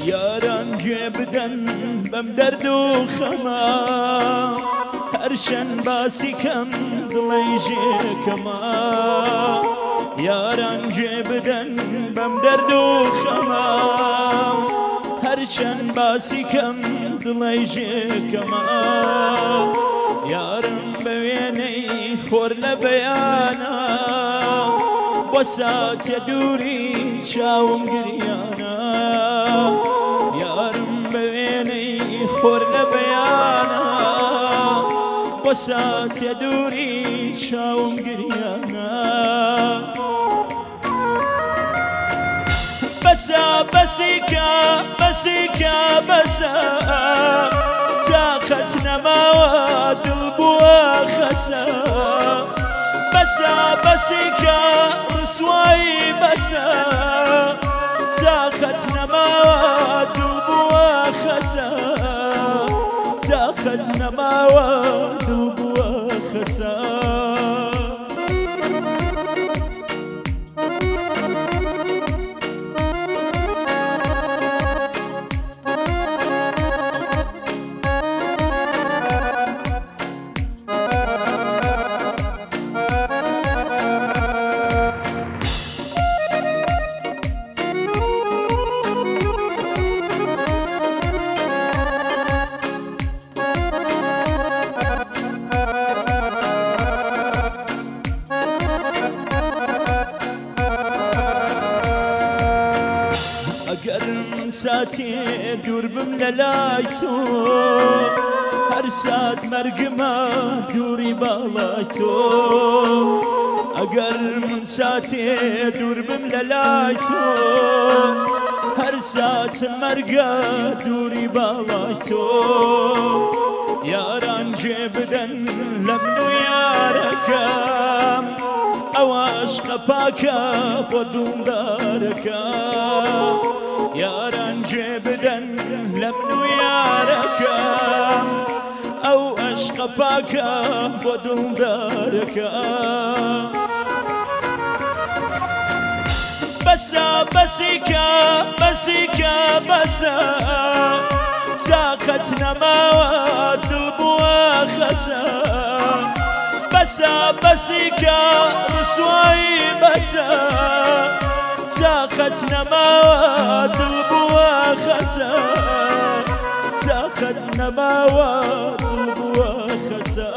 یاران گوێ بدەن بەم دەرد و خەما هەرشەن باسی کەم دڵی ژێکەما یاران گوێ بدەن بەم دەرد و خەما هەرچەند باسی کەم دڵی ژێکەما یارم بە وێنەی خۆر لە بەیانە بۆ ساتێ دووری چاوم گریانە یارم بە وێنەی خۆر لە بەیانە بۆ ساتێ دووری چاوم گریانە بەسە بەسیکە بەسیکە بەسە تاقەت نەماوە دڵ بووە خەسە بەسە بەسیکە ڕسوایی بەسە تاقەت نەماوە دڵ بووە خەسە تاقەت نەماوە دڵ بووە خەسە ساتێ دوور بم لە لای تۆ هەر سات مەرگمە دووری باڵای تۆ ئەگەر من ساتێ دوور بم لە لای تۆ هەر سات مەرگە دووری باڵای تۆ یاران گوێ بدەن لە من و یارەکەم ئەوەش قەپاکە بۆ دوندارەکەم یاران گوێ بدەن لە من و یارەکەم ئەو عەشقە پاکە بۆ دڵدارەکەم بەسە بەسیکە بەسیکە بەسە تاقەت نەماوە دڵ بووە خەسە بەسە بەسیکە ڕسوایی بەسە تاقەت نەماوە دڵ بووە خەسە تاقەت نەماوە دڵ بووە خەسە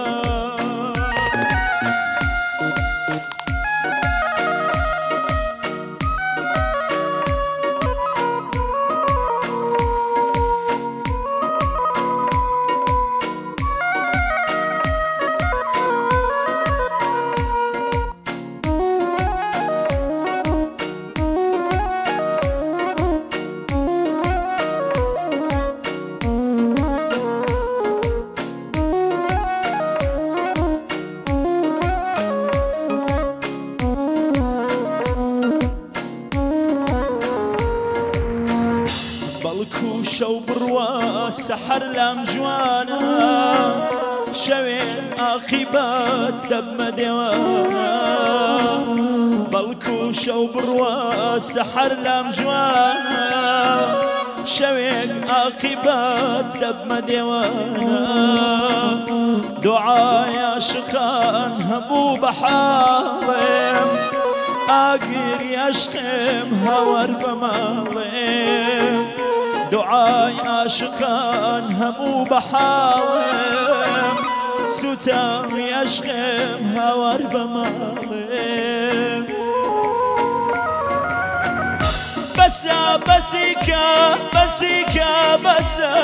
شەو بڕوە سەحەر لام جوانە شەوێن عاقیبەت دەبمە دێوانە بەڵکو شەو بڕوە سەحەر لام جوانە شەوێن عاقیبەت دەبمە دێوانە دوعای عاشقان هەموو بە حاڵێم ئاگری عەشقێم هەوەر بە ماڵێم دعای عاشقان هەموو بە حاڵێم سوتاوی عەشقێم هەوەر بە ماڵێم بەسە بەسیکە بەسیکە بەسە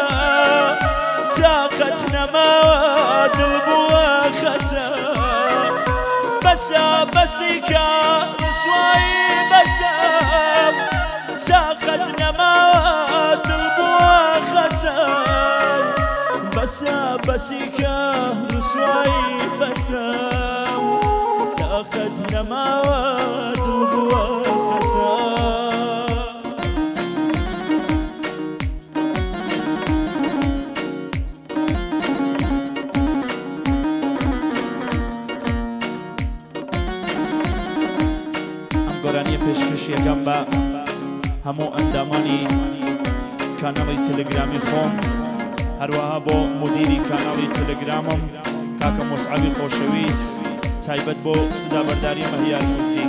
تاقەت نەماوە دڵ بووە خەسە بەسە بەسیکە ڕسوایی بەسە تاقەت نەماوە دڵ بووە خەسە بەسە بەسیکە ڕسوایی بەسە تاقەت نەماوە دڵ بووە خەسە ئەم گۆرانیە پێشکەشیەکەم بە هەموو ئەندامانی کاناڵی تەلەگرامی خۆم هەروەها بۆ مدیری کاناڵی تەلەگرامم کاکە مۆسعەبی خۆشەویست تایبەت بۆ سدا بەرداری مەهیار موزیک